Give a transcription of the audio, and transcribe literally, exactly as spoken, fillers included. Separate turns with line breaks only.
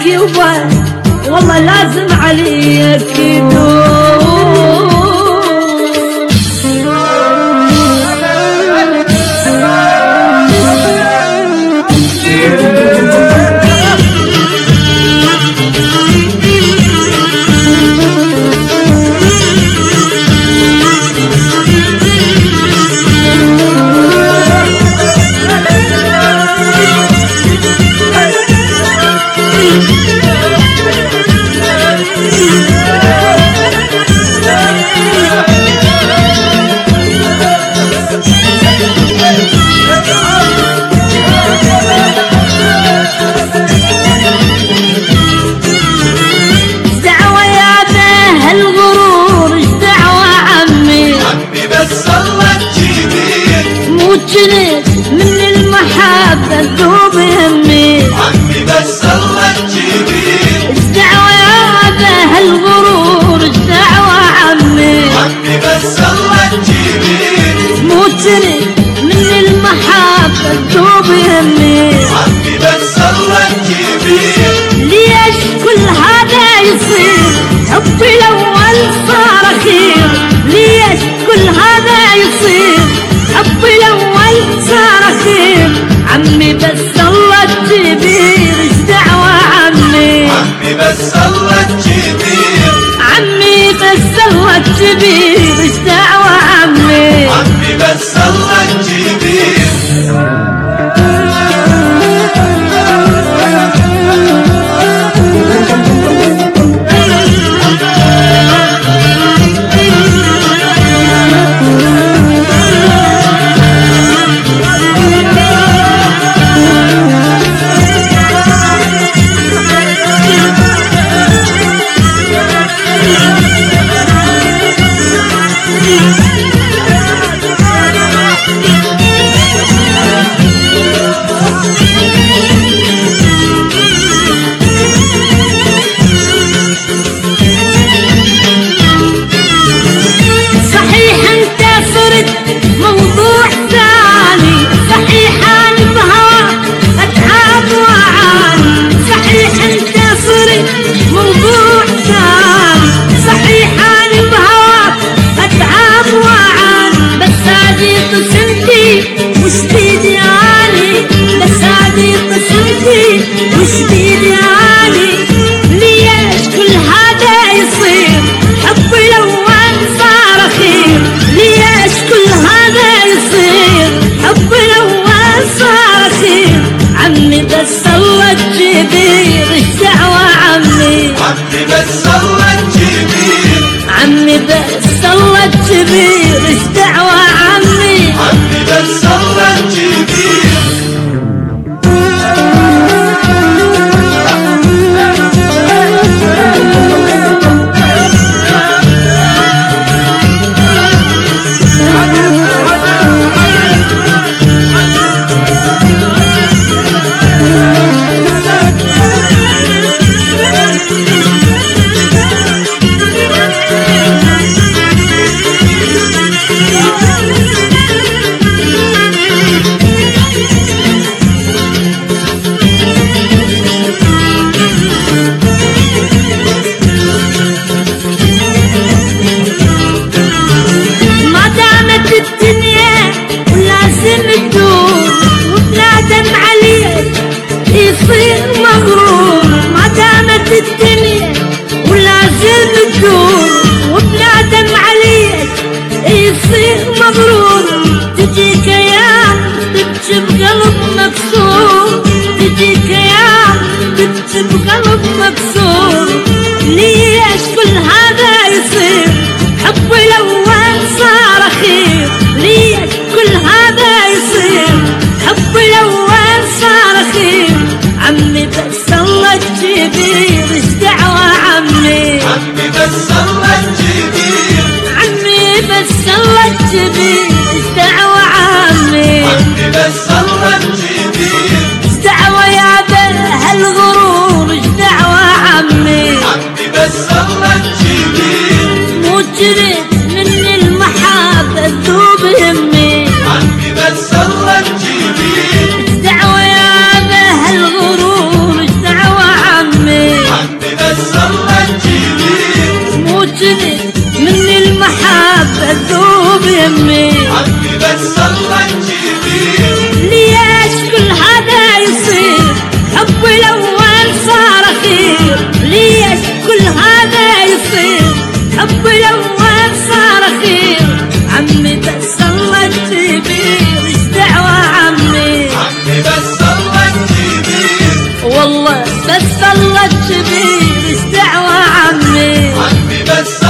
لك يبا والله لازم عليك يدوم. من المحبة ذوب همي
عمي بس الله تجيبين.
ايش دعوة يا ذا هالغرور ايش دعوة عمي
عمي بس الله تجيبين.
موتني من المحبة ذوب همي
عمي بس الله تجيبين.
ليش كل هذا يصير حبي الأول صار أخير. ليش كل هذا يصير حبي الأول صار أخير. عمي بس الله تجيبين ايش دعوة عمي
عمي بس الله تجيبين.
عمي بس الله تجيبين ايش دعوة عمي
عمي بس الله تجيبين.
موضوع ثاني صحيح انا بهواك اتعب واعاني. صحيح انت صرت موضوع ثاني صحيح انا بهواك اتعب واعاني. بس هذه قسمتي وش بيدي اني. بس هذه قسمتي وش بيدي اني. ليش كل هذا يصير حبي الاول صار اخير. ليش كل هذا يصير حب الأول صار أخير. عمي بس الله تجيبين ايش دعوة عمي
عمي بس الله تجيبين.
عمي بس الله تجيبين ايش دعوة عمي
عمي بس الله تجيبين.
يصير مغرور ما دامت الدنيا ولازم تدور. وبنادم عليك يصير مغرور. تجيك ايام تبكي بقلب مكسور. تجيك ايام تبكي بقلب مكسور. ليش كل هذا يصير حبي الاول صار اخير. ليش كل هذا يصير حبي الاول صار اخير. عمي بس الله تجيبين ايش دعوة عمي
عمي بس الله تجيبين.
عمي بس الله تجيبين ايش دعوة عمي
عمي بس الله تجيبين.
ايش دعوة يا بهالغرور ايش دعوة عمي
عمي بس الله تجيبين.
مو جريت من المحبة ذوب همي.
عمي بس الله تجيبين.
ايش دعوة يا بهالغرور ايش دعوة عمي
بس الله الكبير.
ليش كل هذا يصير؟ حب الأول صار أخير. ليش كل هذا يصير؟ حب الأول صار أخير. عمي بس الله الكبير، إيش دعوة عمي؟
عمي بس الله الكبير.
والله بس الله الكبير، إيش دعوة عمي؟
عمي بس